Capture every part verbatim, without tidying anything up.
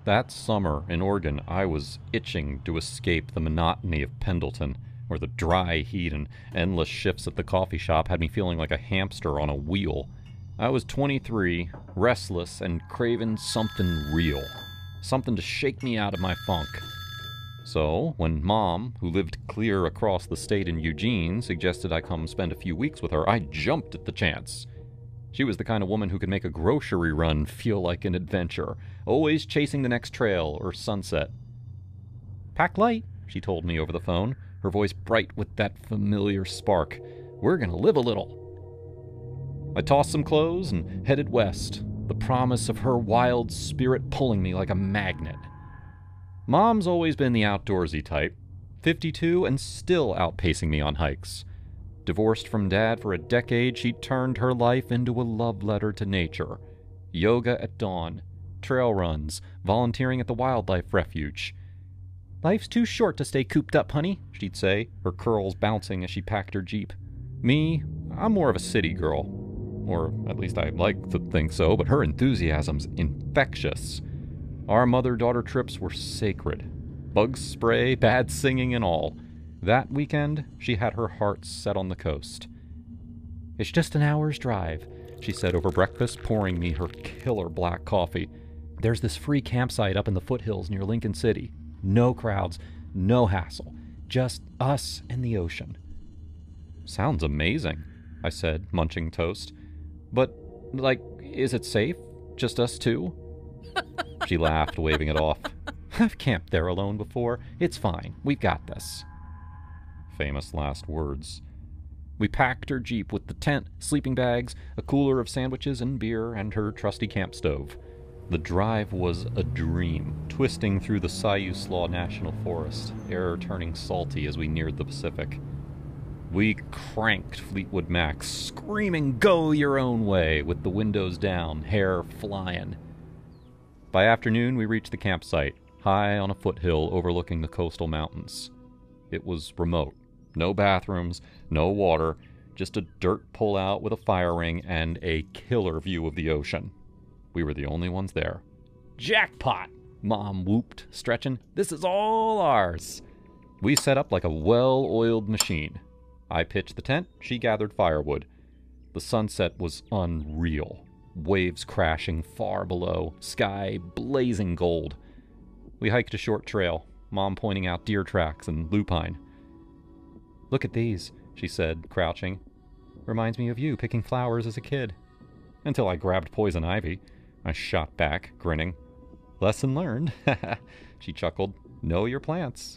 That summer in Oregon, I was itching to escape the monotony of Pendleton, where the dry heat and endless shifts at the coffee shop had me feeling like a hamster on a wheel. I was twenty-three, restless, and craving something real. Something to shake me out of my funk. So, when Mom, who lived clear across the state in Eugene, suggested I come spend a few weeks with her, I jumped at the chance. She was the kind of woman who could make a grocery run feel like an adventure, always chasing the next trail or sunset. "Pack light," she told me over the phone, her voice bright with that familiar spark. "We're gonna live a little." I tossed some clothes and headed west, the promise of her wild spirit pulling me like a magnet. Mom's always been the outdoorsy type, fifty-two and still outpacing me on hikes. Divorced from Dad for a decade, she turned her life into a love letter to nature. Yoga at dawn, trail runs, volunteering at the wildlife refuge. "Life's too short to stay cooped up, honey," she'd say, her curls bouncing as she packed her Jeep. Me, I'm more of a city girl. Or at least I like to think so, but her enthusiasm's infectious. Our mother-daughter trips were sacred. Bug spray, bad singing, and all. That weekend, she had her heart set on the coast. "It's just an hour's drive," she said over breakfast, pouring me her killer black coffee. "There's this free campsite up in the foothills near Lincoln City. No crowds, no hassle. Just us and the ocean." "Sounds amazing," I said, munching toast. "But, like, is it safe? Just us two?" She laughed, waving it off. "I've camped there alone before. It's fine. We've got this." Famous last words. We packed her Jeep with the tent, sleeping bags, a cooler of sandwiches and beer, and her trusty camp stove. The drive was a dream, twisting through the Siuslaw National Forest, air turning salty as we neared the Pacific. We cranked Fleetwood Mac, screaming, "Go your own way," with the windows down, hair flying. By afternoon, we reached the campsite, high on a foothill overlooking the coastal mountains. It was remote. No bathrooms, no water, just a dirt pullout with a fire ring and a killer view of the ocean. We were the only ones there. "Jackpot!" Mom whooped, stretching. "This is all ours." We set up like a well-oiled machine. I pitched the tent, she gathered firewood. The sunset was unreal. Waves crashing far below, sky blazing gold. We hiked a short trail, Mom pointing out deer tracks and lupine. "Look at these," she said, crouching. "Reminds me of you picking flowers as a kid." Until I grabbed poison ivy. I shot back, grinning. "Lesson learned." She chuckled. "Know your plants."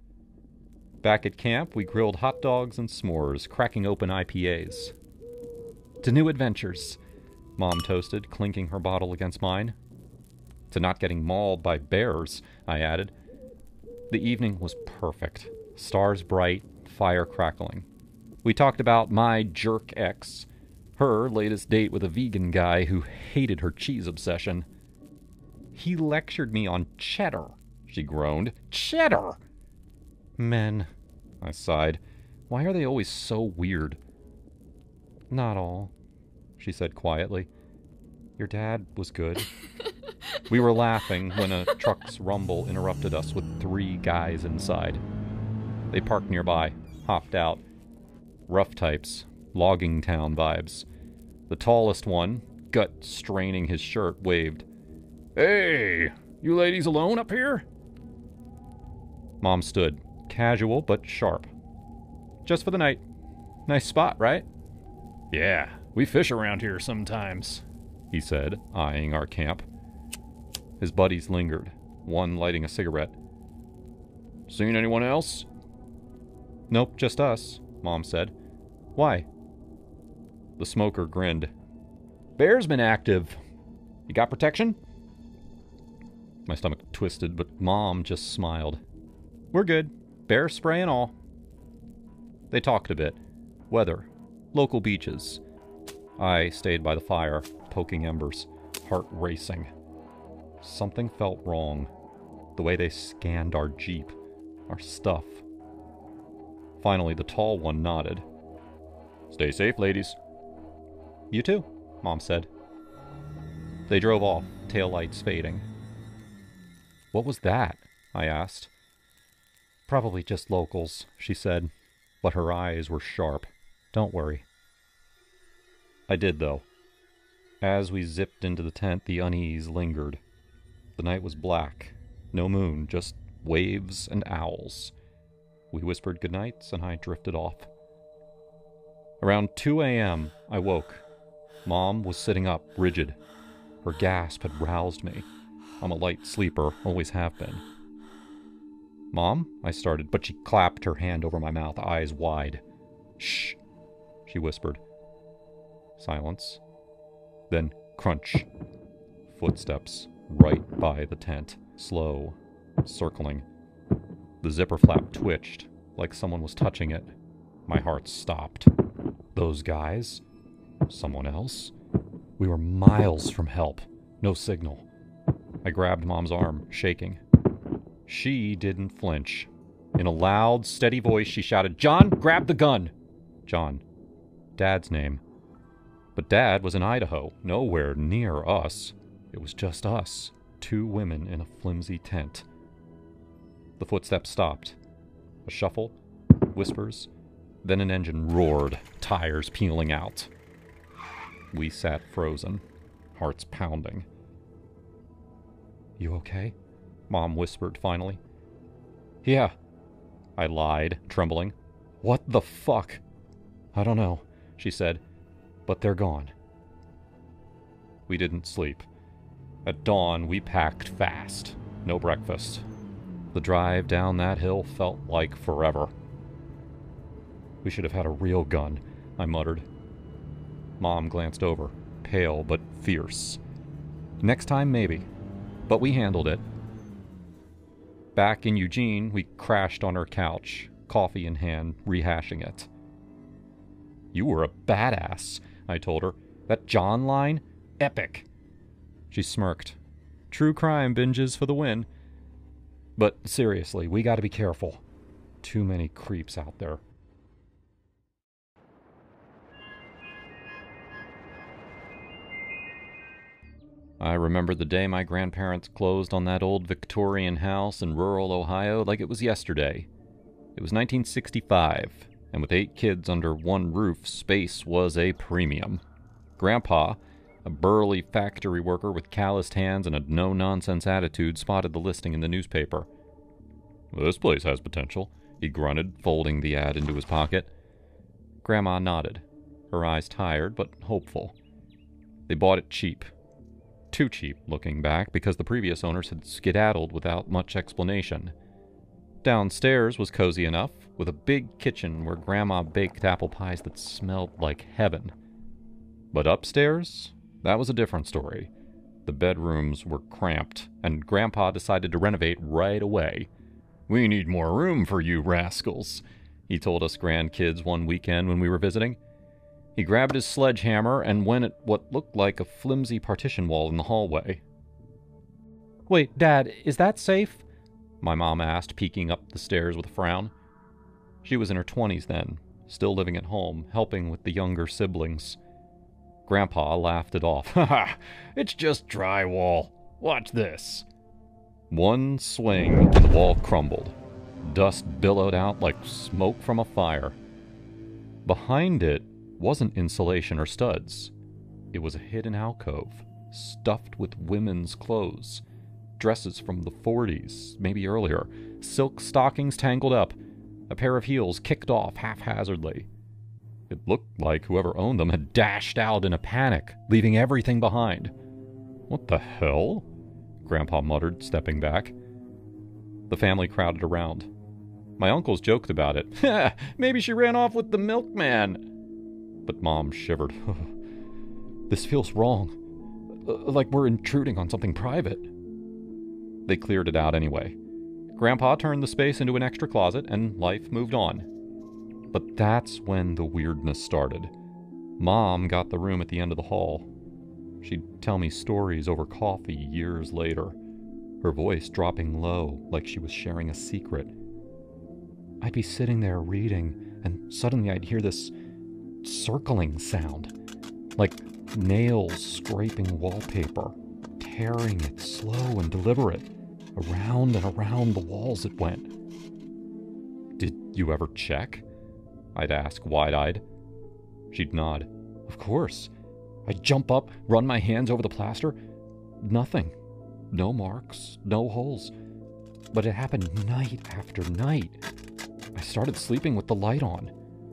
Back at camp, we grilled hot dogs and s'mores, cracking open I P As. "To new adventures," Mom toasted, clinking her bottle against mine. "To not getting mauled by bears," I added. The evening was perfect. Stars bright, fire crackling. We talked about my jerk ex, her latest date with a vegan guy who hated her cheese obsession. "He lectured me on cheddar," she groaned. "Cheddar!" "Men," I sighed. "Why are they always so weird?" "Not all," she said quietly. "Your dad was good." We were laughing when a truck's rumble interrupted us with three guys inside. They parked nearby, hopped out. Rough types, logging town vibes. The tallest one, gut straining his shirt, waved. "Hey, you ladies alone up here?" Mom stood, casual but sharp. "Just for the night. Nice spot, right?" "Yeah, we fish around here sometimes," he said, eyeing our camp. His buddies lingered, one lighting a cigarette. "Seen anyone else?" "Nope, just us," Mom said. "Why?" The smoker grinned. "Bear's been active. You got protection?" My stomach twisted, but Mom just smiled. "We're good. Bear spray and all." They talked a bit. Weather. Local beaches. I stayed by the fire, poking embers, heart racing. Something felt wrong. The way they scanned our Jeep, our stuff. Finally, the tall one nodded. "Stay safe, ladies." "You too," Mom said. They drove off, taillights fading. What was that? I asked. Probably just locals, she said, but her eyes were sharp. Don't worry. I did, though. As we zipped into the tent, the unease lingered. The night was black. No moon, just waves and owls. We whispered goodnights, and I drifted off. Around two a.m., I woke. Mom was sitting up, rigid. Her gasp had roused me. I'm a light sleeper, always have been. Mom? I started, but she clapped her hand over my mouth, eyes wide. Shh, she whispered. Silence. Then crunch. Footsteps, right by the tent, slow, circling. The zipper flap twitched, like someone was touching it. My heart stopped. Those guys? Someone else? We were miles from help. No signal. I grabbed Mom's arm, shaking. She didn't flinch. In a loud, steady voice, she shouted, "John, grab the gun!" John. Dad's name. But Dad was in Idaho, nowhere near us. It was just us, two women in a flimsy tent. The footsteps stopped. A shuffle, whispers, then an engine roared, tires peeling out. We sat frozen, hearts pounding. You okay? Mom whispered finally. Yeah, I lied, trembling. What the fuck? I don't know, she said, but they're gone. We didn't sleep. At dawn, we packed fast. No breakfast. The drive down that hill felt like forever. We should have had a real gun, I muttered. Mom glanced over, pale but fierce. Next time, maybe. But we handled it. Back in Eugene, we crashed on her couch, coffee in hand, rehashing it. You were a badass, I told her. That John line? Epic. She smirked. True crime binges for the win. But seriously, we gotta be careful. Too many creeps out there. I remember the day my grandparents closed on that old Victorian house in rural Ohio like it was yesterday. It was nineteen sixty-five, and with eight kids under one roof, space was a premium. Grandpa, a burly factory worker with calloused hands and a no-nonsense attitude, spotted the listing in the newspaper. This place has potential, he grunted, folding the ad into his pocket. Grandma nodded, her eyes tired but hopeful. They bought it cheap. Too cheap, looking back, because the previous owners had skedaddled without much explanation. Downstairs was cozy enough, with a big kitchen where Grandma baked apple pies that smelled like heaven. But upstairs, that was a different story. The bedrooms were cramped, and Grandpa decided to renovate right away. We need more room for you rascals, he told us grandkids one weekend when we were visiting. He grabbed his sledgehammer and went at what looked like a flimsy partition wall in the hallway. Wait, Dad, is that safe? My mom asked, peeking up the stairs with a frown. She was in her twenties then, still living at home, helping with the younger siblings. Grandpa laughed it off. Ha ha! It's just drywall. Watch this. One swing and the wall crumbled. Dust billowed out like smoke from a fire. Behind it wasn't insulation or studs. It was a hidden alcove, stuffed with women's clothes. Dresses from the forties, maybe earlier. Silk stockings tangled up. A pair of heels kicked off haphazardly. It looked like whoever owned them had dashed out in a panic, leaving everything behind. What the hell? Grandpa muttered, stepping back. The family crowded around. My uncles joked about it. Ha! Maybe she ran off with the milkman. But Mom shivered. This feels wrong. Like we're intruding on something private. They cleared it out anyway. Grandpa turned the space into an extra closet, and life moved on. But that's when the weirdness started. Mom got the room at the end of the hall. She'd tell me stories over coffee years later, her voice dropping low like she was sharing a secret. I'd be sitting there reading, and suddenly I'd hear this circling sound, like nails scraping wallpaper, tearing it slow and deliberate. Around and around the walls it went. "Did you ever check?" I'd ask, wide-eyed. She'd nod. "Of course." I'd jump up, run my hands over the plaster. Nothing. No marks, no holes. But it happened night after night. I started sleeping with the light on.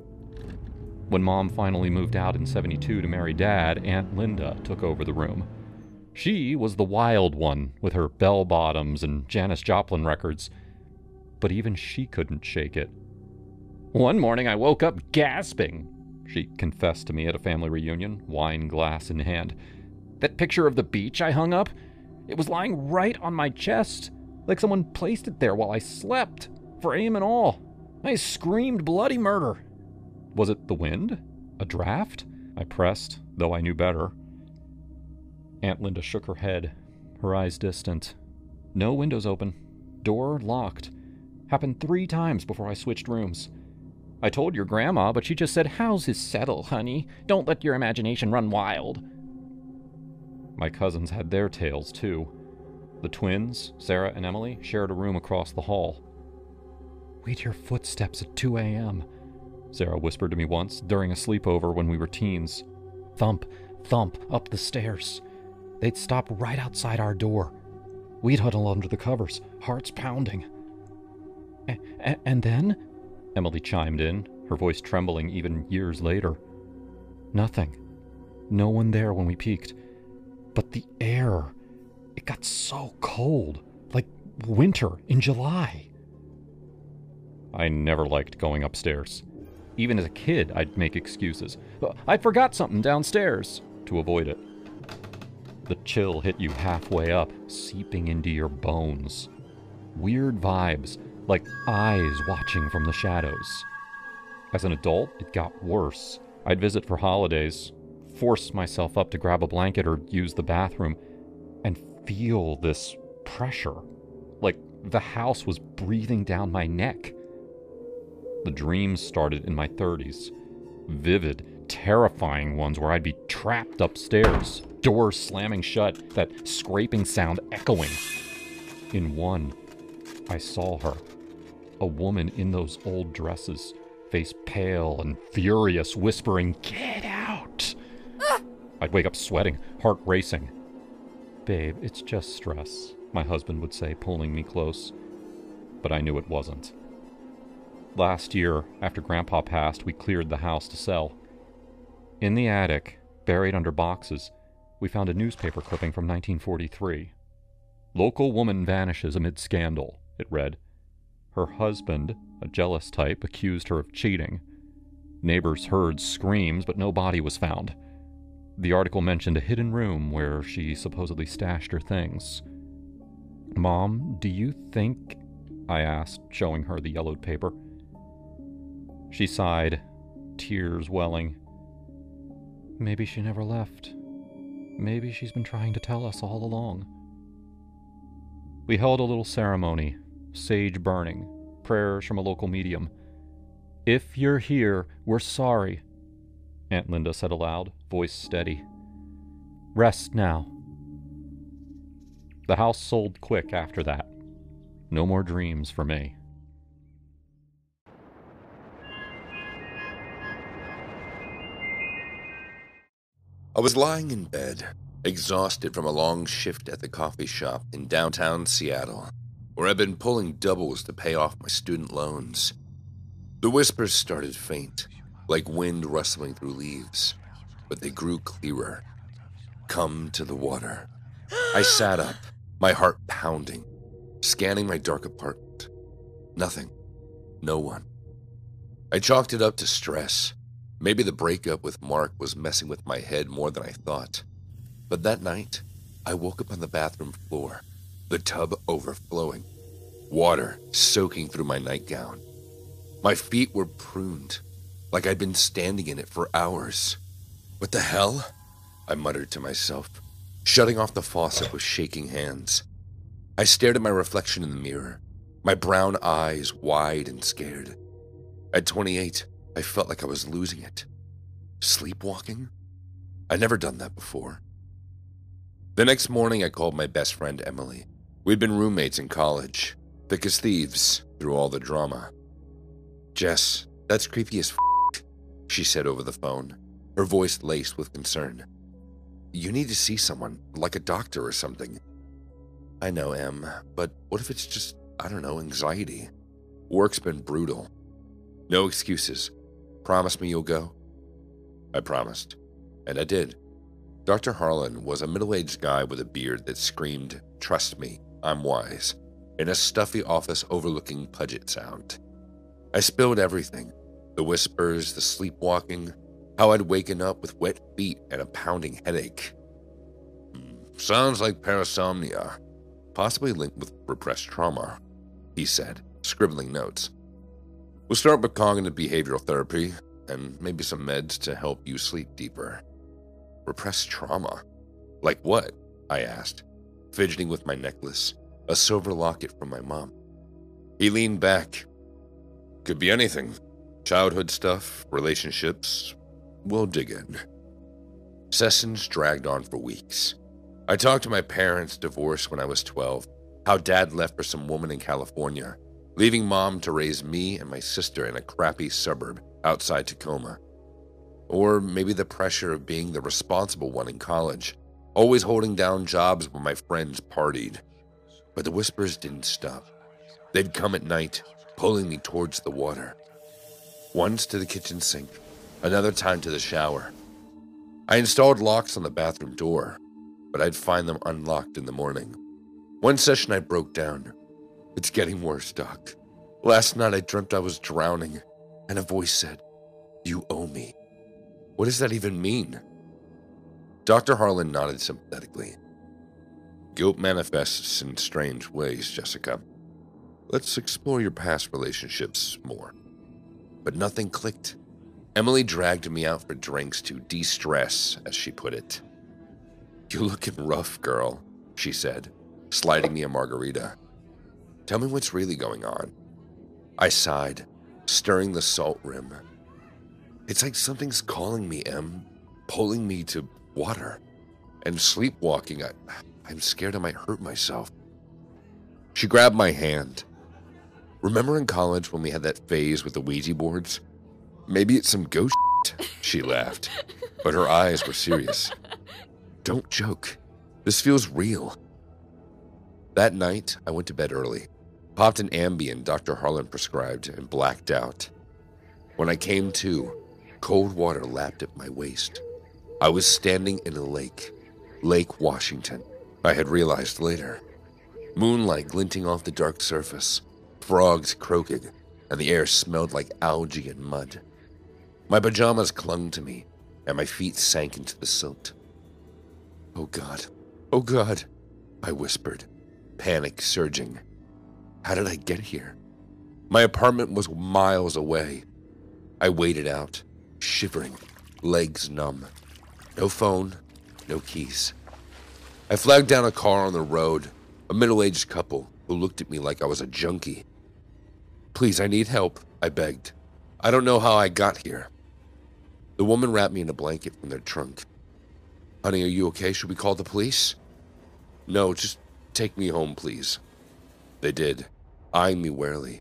When Mom finally moved out in seventy-two to marry Dad, Aunt Linda took over the room. She was the wild one, with her bell-bottoms and Janis Joplin records. But even she couldn't shake it. "One morning I woke up gasping," she confessed to me at a family reunion, wine glass in hand. "That picture of the beach I hung up, it was lying right on my chest, like someone placed it there while I slept, frame and all. I screamed bloody murder." "Was it the wind? A draft?" I pressed, though I knew better. Aunt Linda shook her head, her eyes distant. "No windows open. Door locked. Happened three times before I switched rooms. I told your grandma, but she just said, 'Houses settle, honey. Don't let your imagination run wild.'" My cousins had their tales, too. The twins, Sarah and Emily, shared a room across the hall. "We'd hear footsteps at two a.m., Sarah whispered to me once during a sleepover when we were teens. Thump, thump, up the stairs. They'd stop right outside our door. We'd huddle under the covers, hearts pounding. A- a- and then? Emily chimed in, her voice trembling even years later. Nothing. No one there when we peeked. But the air, it got so cold, like winter in July. I never liked going upstairs. Even as a kid, I'd make excuses. I forgot something downstairs, to avoid it. The chill hit you halfway up, seeping into your bones. Weird vibes, like eyes watching from the shadows. As an adult, it got worse. I'd visit for holidays, force myself up to grab a blanket or use the bathroom, and feel this pressure, like the house was breathing down my neck. The dreams started in my thirties. Vivid, terrifying ones where I'd be trapped upstairs, doors slamming shut, that scraping sound echoing. In one, I saw her, a woman in those old dresses, face pale and furious, whispering, "Get out!" Ah! I'd wake up sweating, heart racing. "Babe, it's just stress," my husband would say, pulling me close. But I knew it wasn't. Last year, after Grandpa passed, we cleared the house to sell. In the attic, buried under boxes, we found a newspaper clipping from nineteen forty-three. "Local woman vanishes amid scandal," it read. Her husband, a jealous type, accused her of cheating. Neighbors heard screams, but no body was found. The article mentioned a hidden room where she supposedly stashed her things. "Mom, do you think—" I asked, showing her the yellowed paper. She sighed, tears welling. "Maybe she never left. Maybe she's been trying to tell us all along." We held a little ceremony, sage burning, prayers from a local medium. "If you're here, we're sorry," Aunt Linda said aloud, voice steady. "Rest now." The house sold quick after that. No more dreams for me. I was lying in bed, exhausted from a long shift at the coffee shop in downtown Seattle, where I'd been pulling doubles to pay off my student loans. The whispers started faint, like wind rustling through leaves, but they grew clearer. "Come to the water." I sat up, my heart pounding, scanning my dark apartment. Nothing. No one. I chalked it up to stress. Maybe the breakup with Mark was messing with my head more than I thought. But that night, I woke up on the bathroom floor, the tub overflowing, water soaking through my nightgown. My feet were pruned, like I'd been standing in it for hours. "What the hell?" I muttered to myself, shutting off the faucet with shaking hands. I stared at my reflection in the mirror, my brown eyes wide and scared. At twenty-eight, I felt like I was losing it. Sleepwalking? I'd never done that before. The next morning, I called my best friend, Emily. We'd been roommates in college, thick as thieves through all the drama. "Jess, that's creepy as f***," she said over the phone, her voice laced with concern. "You need to see someone, like a doctor or something." "I know, Em, but what if it's just, I don't know, anxiety? Work's been brutal." "No excuses. Promise me you'll go?" I promised, and I did. Doctor Harlan was a middle-aged guy with a beard that screamed, "Trust me, I'm wise," in a stuffy office overlooking Puget Sound. I spilled everything, the whispers, the sleepwalking, how I'd waken up with wet feet and a pounding headache. "Sounds like parasomnia, possibly linked with repressed trauma," he said, scribbling notes. "We'll start with cognitive behavioral therapy and maybe some meds to help you sleep deeper." Repressed trauma? Like what? I asked, fidgeting with my necklace, a silver locket from my mom. He leaned back. "Could be anything. Childhood stuff, relationships. We'll dig in." Sessions dragged on for weeks. I talked to my parents' divorce when I was twelve, how dad left for some woman in California, leaving mom to raise me and my sister in a crappy suburb outside Tacoma. Or maybe the pressure of being the responsible one in college, always holding down jobs when my friends partied. But the whispers didn't stop. They'd come at night, pulling me towards the water. Once to the kitchen sink, another time to the shower. I installed locks on the bathroom door, but I'd find them unlocked in the morning. One session I broke down. "It's getting worse, Doc. Last night I dreamt I was drowning, and a voice said, 'You owe me.'" "What does that even mean?" Doctor Harlan nodded sympathetically. "Guilt manifests in strange ways, Jessica. Let's explore your past relationships more." But nothing clicked. Emily dragged me out for drinks to de-stress, as she put it. "You're looking rough, girl," she said, sliding me a margarita. "Tell me what's really going on." I sighed, stirring the salt rim. "It's like something's calling me, Em, pulling me to water. And sleepwalking, I, I'm scared I might hurt myself." She grabbed my hand. "Remember in college when we had that phase with the Ouija boards? Maybe it's some ghost shit," she laughed, but her eyes were serious. "Don't joke. This feels real." That night, I went to bed early, popped an Ambien Doctor Harlan prescribed, and blacked out. When I came to, cold water lapped at my waist. I was standing in a lake, Lake Washington, I had realized later. Moonlight glinting off the dark surface, frogs croaking, and the air smelled like algae and mud. My pajamas clung to me, and my feet sank into the silt. "Oh God, oh God," I whispered, panic surging. How did I get here? My apartment was miles away. I waited out, shivering, legs numb. No phone, no keys. I flagged down a car on the road, a middle-aged couple who looked at me like I was a junkie. "Please, I need help," I begged. "I don't know how I got here." The woman wrapped me in a blanket from their trunk. "Honey, are you okay? Should we call the police?" "No, just take me home, please." They did, eyeing me warily.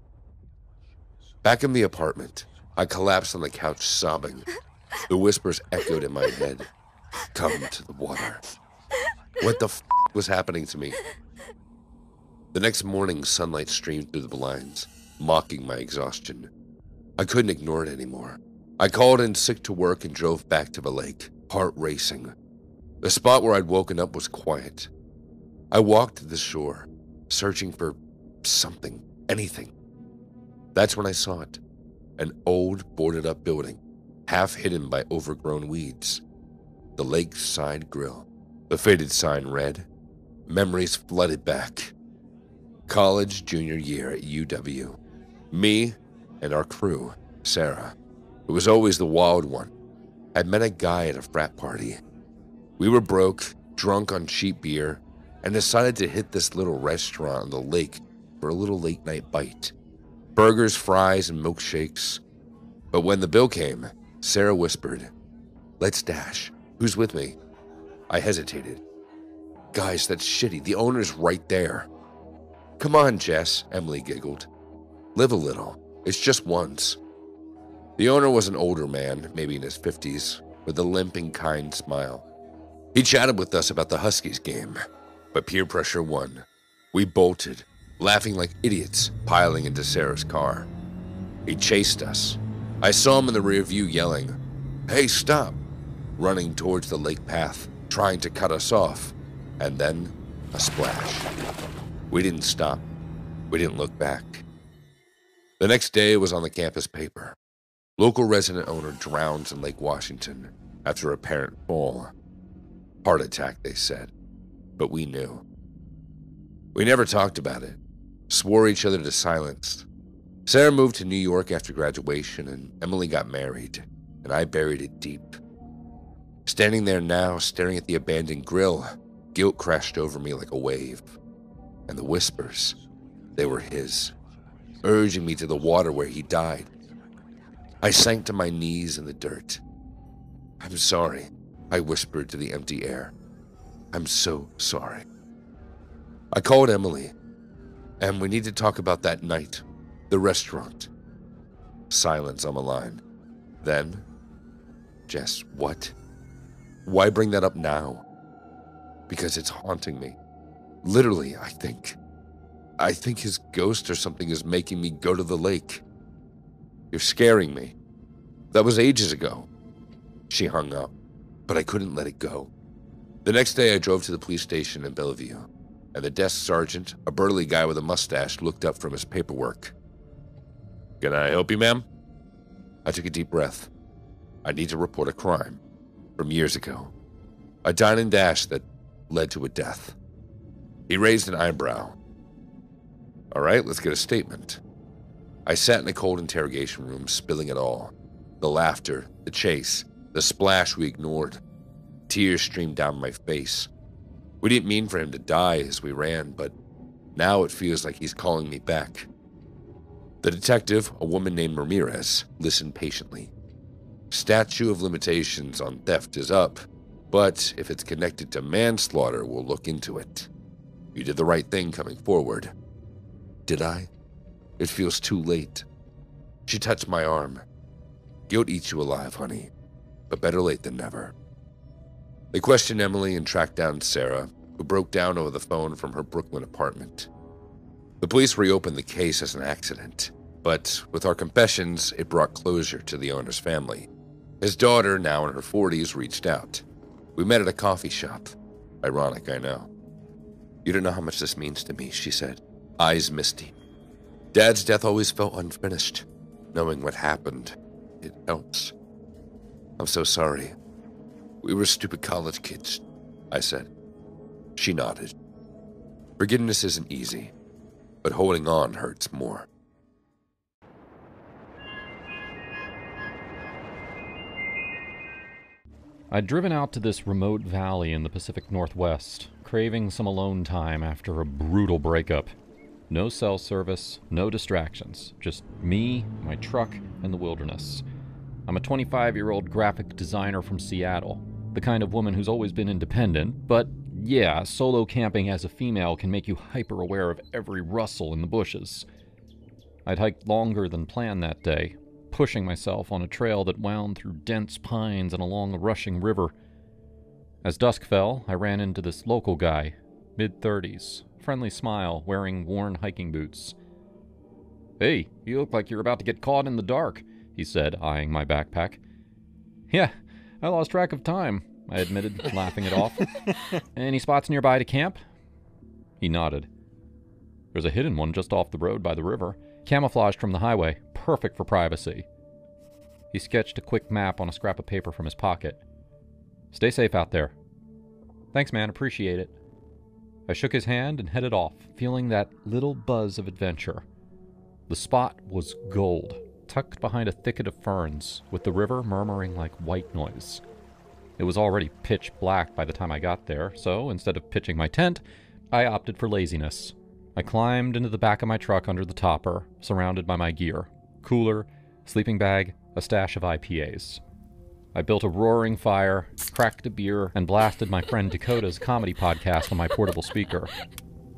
Back in the apartment, I collapsed on the couch sobbing. The whispers echoed in my head. "Come to the water." What the f*** was happening to me? The next morning, sunlight streamed through the blinds, mocking my exhaustion. I couldn't ignore it anymore. I called in sick to work and drove back to the lake, heart racing. The spot where I'd woken up was quiet. I walked to the shore, searching for something, anything. That's when I saw it. An old, boarded-up building, half hidden by overgrown weeds. The lakeside grill. The faded sign read, Memories flooded back. College junior year at U W. Me and our crew, Sarah, who was always the wild one, had met a guy at a frat party. We were broke, drunk on cheap beer, and decided to hit this little restaurant on the lake for a little late-night bite. Burgers, fries, and milkshakes. But when the bill came, Sarah whispered, "Let's dash. Who's with me?" I hesitated. "Guys, that's shitty. The owner's right there." Come on, Jess, Emily giggled. Live a little. It's just once. The owner was an older man, maybe in his fifties, with a limp and kind smile. He chatted with us about the Huskies game, but peer pressure won. We bolted, laughing like idiots, piling into Sarah's car. He chased us. I saw him in the rear view yelling, "Hey, stop!" running towards the lake path, trying to cut us off. And then, a splash. We didn't stop. We didn't look back. The next day it was on the campus paper. Local resident owner drowns in Lake Washington after apparent fall. Heart attack, they said, but we knew. We never talked about it, swore each other to silence. Sarah moved to New York after graduation, and Emily got married, and I buried it deep. Standing there now, staring at the abandoned grill, guilt crashed over me like a wave. And the whispers, they were his, urging me to the water where he died. I sank to my knees in the dirt. "I'm sorry," I whispered to the empty air. "I'm so sorry." I called Emily, and we need to talk about that night, the restaurant. Silence on the line. Then, Jess, what? Why bring that up now? Because it's haunting me. Literally, I think. I think his ghost or something is making me go to the lake. You're scaring me. That was ages ago. She hung up, but I couldn't let it go. The next day I drove to the police station in Bellevue, and the desk sergeant, a burly guy with a mustache, looked up from his paperwork. "Can I help you, ma'am?" I took a deep breath. I need to report a crime from years ago. A dine and dash that led to a death. He raised an eyebrow. "All right, let's get a statement." I sat in a cold interrogation room, spilling it all. The laughter, the chase, the splash we ignored. Tears streamed down my face. We didn't mean for him to die as we ran, but now it feels like he's calling me back. The detective, a woman named Ramirez, listened patiently. Statute of limitations on theft is up, but if it's connected to manslaughter, we'll look into it. You did the right thing coming forward. Did I? It feels too late. She touched my arm. Guilt eats you alive, honey, but better late than never. They questioned Emily and tracked down Sarah, who broke down over the phone from her Brooklyn apartment. The police reopened the case as an accident, but with our confessions, it brought closure to the owner's family. His daughter, now in her forties, reached out. We met at a coffee shop. Ironic, I know. "You don't know how much this means to me," she said, eyes misty. "Dad's death always felt unfinished. Knowing what happened, it helps. I'm so sorry. We were stupid college kids," I said. She nodded. Forgiveness isn't easy, but holding on hurts more. I'd driven out to this remote valley in the Pacific Northwest, craving some alone time after a brutal breakup. No cell service, no distractions, just me, my truck, and the wilderness. I'm a twenty-five-year-old graphic designer from Seattle, the kind of woman who's always been independent, but yeah, solo camping as a female can make you hyper-aware of every rustle in the bushes. I'd hiked longer than planned that day, pushing myself on a trail that wound through dense pines and along a rushing river. As dusk fell, I ran into this local guy, mid-thirties, friendly smile, wearing worn hiking boots. "Hey, you look like you're about to get caught in the dark," he said, eyeing my backpack. "Yeah, I lost track of time," I admitted, laughing it off. "Any spots nearby to camp?" He nodded. "There's a hidden one just off the road by the river, camouflaged from the highway, perfect for privacy." He sketched a quick map on a scrap of paper from his pocket. "Stay safe out there." "Thanks, man, appreciate it." I shook his hand and headed off, feeling that little buzz of adventure. The spot was gold, tucked behind a thicket of ferns, with the river murmuring like white noise. It was already pitch black by the time I got there, so instead of pitching my tent, I opted for laziness. I climbed into the back of my truck under the topper, surrounded by my gear. Cooler, sleeping bag, a stash of I P As. I built a roaring fire, cracked a beer, and blasted my friend Dakota's comedy podcast on my portable speaker.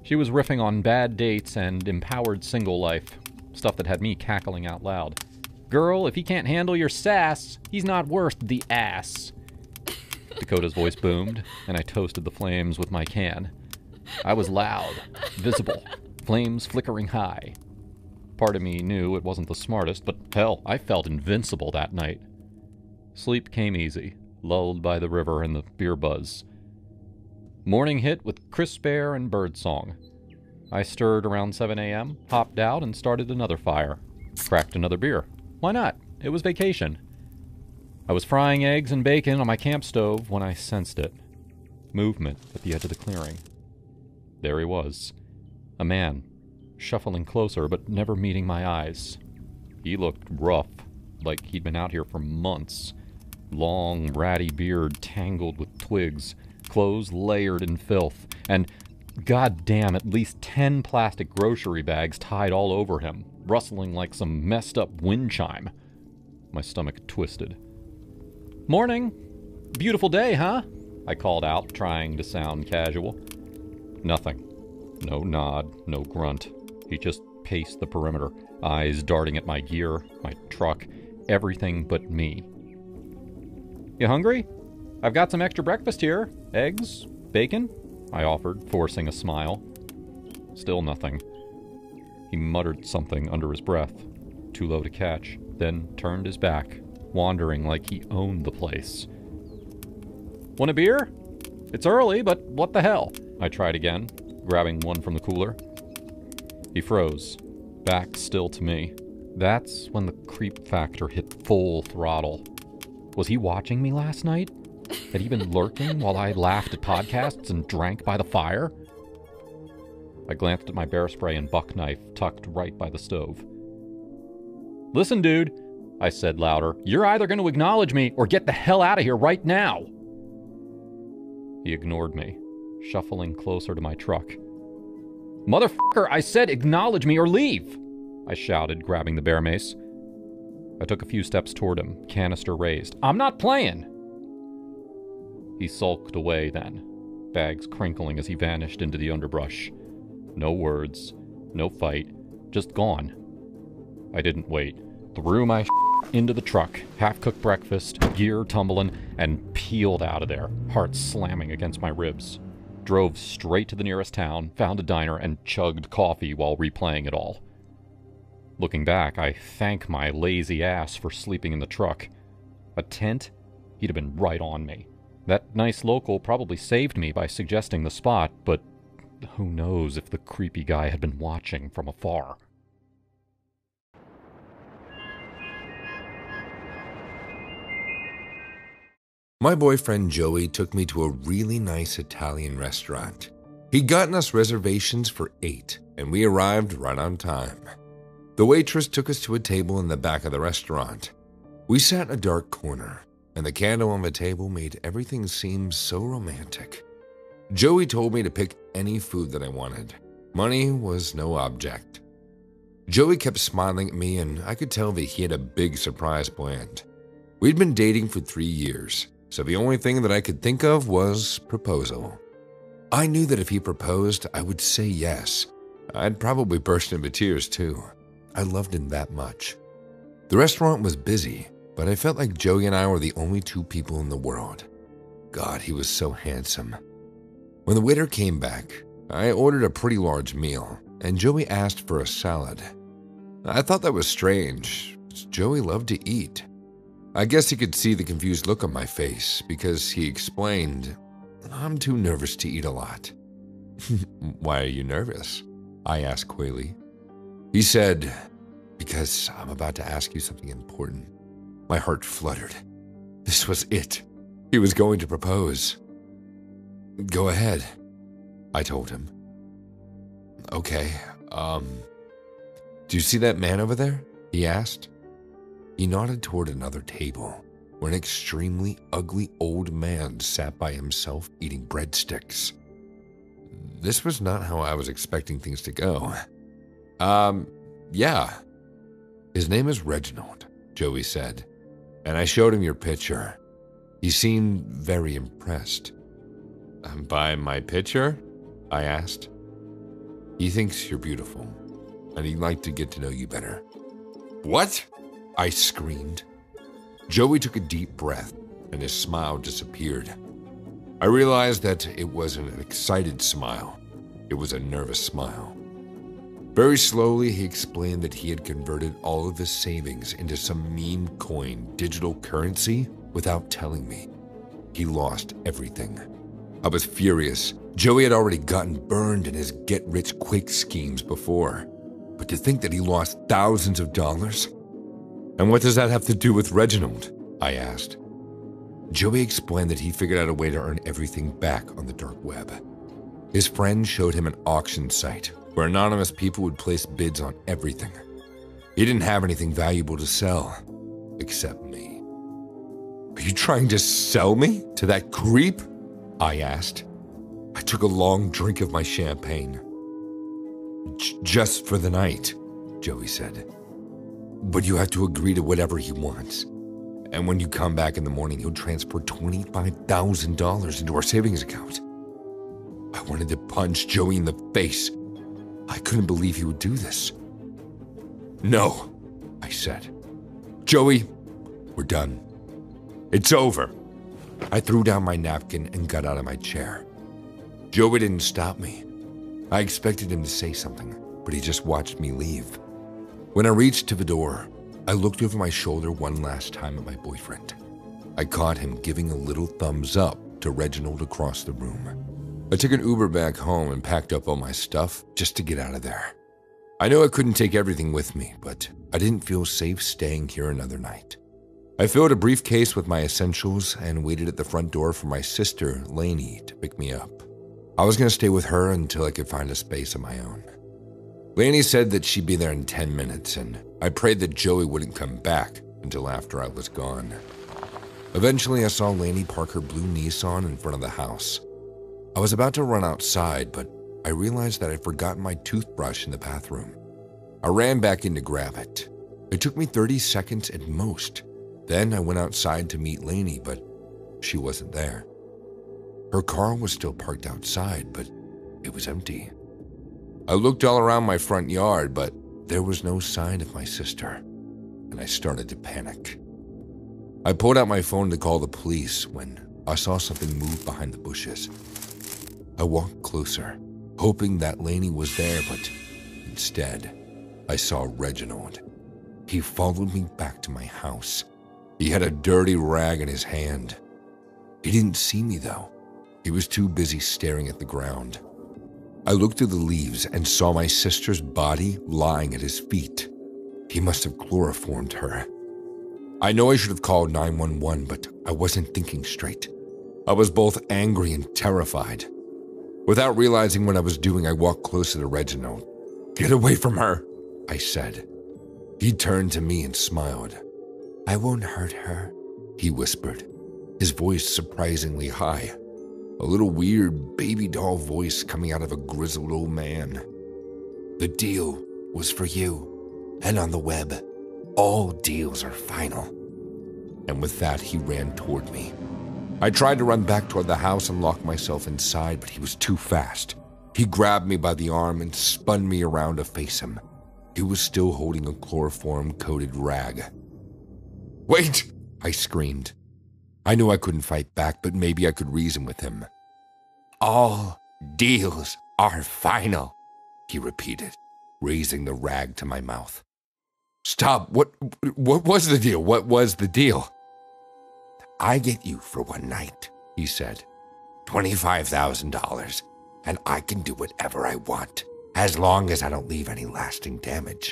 She was riffing on bad dates and empowered single life, stuff that had me cackling out loud. Girl, if he can't handle your sass, he's not worth the ass. Dakota's voice boomed, and I toasted the flames with my can. I was loud, visible, flames flickering high. Part of me knew it wasn't the smartest, but hell, I felt invincible that night. Sleep came easy, lulled by the river and the beer buzz. Morning hit with crisp air and birdsong. I stirred around seven a.m., hopped out, and started another fire. Cracked another beer. Why not? It was vacation. I was frying eggs and bacon on my camp stove when I sensed it. Movement at the edge of the clearing. There he was. A man, shuffling closer but never meeting my eyes. He looked rough, like he'd been out here for months. Long, ratty beard tangled with twigs, clothes layered in filth, and, goddamn, at least ten plastic grocery bags tied all over him, rustling like some messed-up wind chime. My stomach twisted. "Morning! Beautiful day, huh?" I called out, trying to sound casual. Nothing. No nod, no grunt. He just paced the perimeter, eyes darting at my gear, my truck, everything but me. "You hungry? I've got some extra breakfast here. Eggs? Bacon?" I offered, forcing a smile. Still nothing. He muttered something under his breath, too low to catch, then turned his back, wandering like he owned the place. "Want a beer? It's early, but what the hell?" I tried again, grabbing one from the cooler. He froze, back still to me. That's when the creep factor hit full throttle. Was he watching me last night? Had he been lurking while I laughed at podcasts and drank by the fire? I glanced at my bear spray and buck knife tucked right by the stove. "Listen, dude," I said louder, "you're either going to acknowledge me or get the hell out of here right now." He ignored me, shuffling closer to my truck. "Motherfucker, I said acknowledge me or leave!" I shouted, grabbing the bear mace. I took a few steps toward him, canister raised. "I'm not playing!" He sulked away then, bags crinkling as he vanished into the underbrush. No words, no fight, just gone. I didn't wait. Threw my into the truck, half-cooked breakfast, gear tumbling, and peeled out of there, heart slamming against my ribs. Drove straight to the nearest town, found a diner, and chugged coffee while replaying it all. Looking back, I thank my lazy ass for sleeping in the truck. A tent? He'd have been right on me. That nice local probably saved me by suggesting the spot, but who knows if the creepy guy had been watching from afar. My boyfriend Joey took me to a really nice Italian restaurant. He'd gotten us reservations for eight, and we arrived right on time. The waitress took us to a table in the back of the restaurant. We sat in a dark corner, and the candle on the table made everything seem so romantic. Joey told me to pick any food that I wanted. Money was no object. Joey kept smiling at me, and I could tell that he had a big surprise planned. We'd been dating for three years. So the only thing that I could think of was proposal. I knew that if he proposed, I would say yes. I'd probably burst into tears too. I loved him that much. The restaurant was busy, but I felt like Joey and I were the only two people in the world. God, he was so handsome. When the waiter came back, I ordered a pretty large meal, and Joey asked for a salad. I thought that was strange. Joey loved to eat. I guess he could see the confused look on my face because he explained, "I'm too nervous to eat a lot." "Why are you nervous?" I asked coyly. He said, "Because I'm about to ask you something important." My heart fluttered. This was it. He was going to propose. "Go ahead," I told him. "Okay, um, do you see that man over there?" he asked. He nodded toward another table, where an extremely ugly old man sat by himself eating breadsticks. This was not how I was expecting things to go. Um, yeah. "His name is Reginald," Joey said, "and I showed him your picture. He seemed very impressed." "By my picture?" I asked. He thinks you're beautiful, and he'd like to get to know you better. What? I screamed. Joey took a deep breath, and his smile disappeared. I realized that it wasn't an excited smile. It was a nervous smile. Very slowly, he explained that he had converted all of his savings into some meme coin digital currency without telling me. He lost everything. I was furious. Joey had already gotten burned in his get-rich-quick schemes before. But to think that he lost thousands of dollars? And what does that have to do with Reginald? I asked. Joey explained that he figured out a way to earn everything back on the dark web. His friend showed him an auction site where anonymous people would place bids on everything. He didn't have anything valuable to sell, except me. Are you trying to sell me to that creep? I asked. I took a long drink of my champagne. J- just for the night, Joey said. But you have to agree to whatever he wants. And when you come back in the morning, he'll transfer twenty-five thousand dollars into our savings account. I wanted to punch Joey in the face. I couldn't believe he would do this. No, I said. Joey, we're done. It's over. I threw down my napkin and got out of my chair. Joey didn't stop me. I expected him to say something, but he just watched me leave. When I reached to the door, I looked over my shoulder one last time at my boyfriend. I caught him giving a little thumbs up to Reginald across the room. I took an Uber back home and packed up all my stuff just to get out of there. I knew I couldn't take everything with me, but I didn't feel safe staying here another night. I filled a briefcase with my essentials and waited at the front door for my sister, Lainey, to pick me up. I was going to stay with her until I could find a space of my own. Lainey said that she'd be there in ten minutes, and I prayed that Joey wouldn't come back until after I was gone. Eventually, I saw Lainey park her blue Nissan in front of the house. I was about to run outside, but I realized that I'd forgotten my toothbrush in the bathroom. I ran back in to grab it. It took me thirty seconds at most. Then I went outside to meet Lainey, but she wasn't there. Her car was still parked outside, but it was empty. I looked all around my front yard, but there was no sign of my sister, and I started to panic. I pulled out my phone to call the police when I saw something move behind the bushes. I walked closer, hoping that Lainey was there, but instead, I saw Reginald. He followed me back to my house. He had a dirty rag in his hand. He didn't see me, though. He was too busy staring at the ground. I looked through the leaves and saw my sister's body lying at his feet. He must have chloroformed her. I know I should have called nine one one, but I wasn't thinking straight. I was both angry and terrified. Without realizing what I was doing, I walked closer to Reginald. "Get away from her," I said. He turned to me and smiled. "I won't hurt her," he whispered, his voice surprisingly high. A little weird baby doll voice coming out of a grizzled old man. "The deal was for you, and on the web, all deals are final." And with that, he ran toward me. I tried to run back toward the house and lock myself inside, but he was too fast. He grabbed me by the arm and spun me around to face him. He was still holding a chloroform-coated rag. "Wait!" I screamed. I knew I couldn't fight back, but maybe I could reason with him. "All deals are final," he repeated, raising the rag to my mouth. "Stop! What, what was the deal? What was the deal?" "I get you for one night," he said. twenty-five thousand dollars, and I can do whatever I want, as long as I don't leave any lasting damage."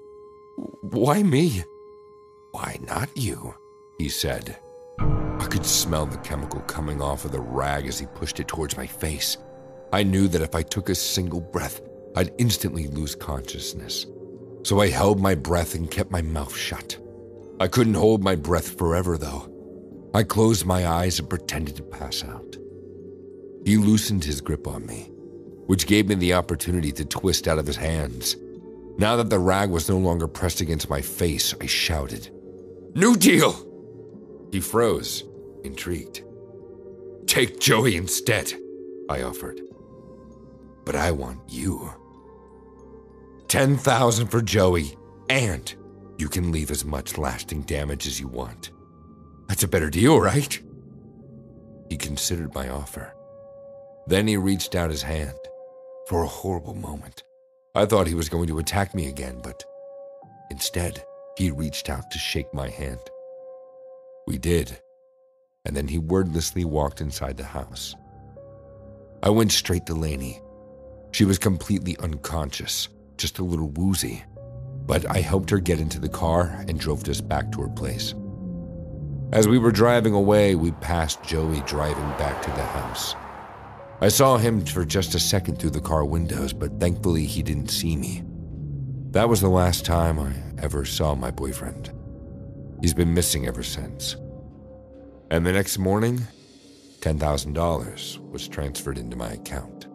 "Why me?" "Why not you?" he said. I could smell the chemical coming off of the rag as he pushed it towards my face. I knew that if I took a single breath, I'd instantly lose consciousness. So I held my breath and kept my mouth shut. I couldn't hold my breath forever, though. I closed my eyes and pretended to pass out. He loosened his grip on me, which gave me the opportunity to twist out of his hands. Now that the rag was no longer pressed against my face, I shouted, "New deal!" He froze, intrigued. "Take Joey instead," I offered. "But I want you," ten thousand dollars for Joey, and you can leave as much lasting damage as you want. That's a better deal, right? He considered my offer. Then he reached out his hand. For a horrible moment, I thought he was going to attack me again, but instead, he reached out to shake my hand. We did, and then he wordlessly walked inside the house. I went straight to Lainey. She was completely unconscious, just a little woozy, but I helped her get into the car and drove us back to her place. As we were driving away, we passed Joey driving back to the house. I saw him for just a second through the car windows, but thankfully he didn't see me. That was the last time I ever saw my boyfriend. He's been missing ever since. And the next morning, ten thousand dollars was transferred into my account.